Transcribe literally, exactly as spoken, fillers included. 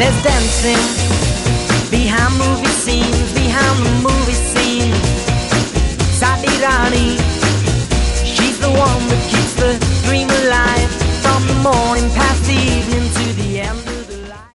There's dancing behind movie scenes, behind the movie scene. Sadi Rani,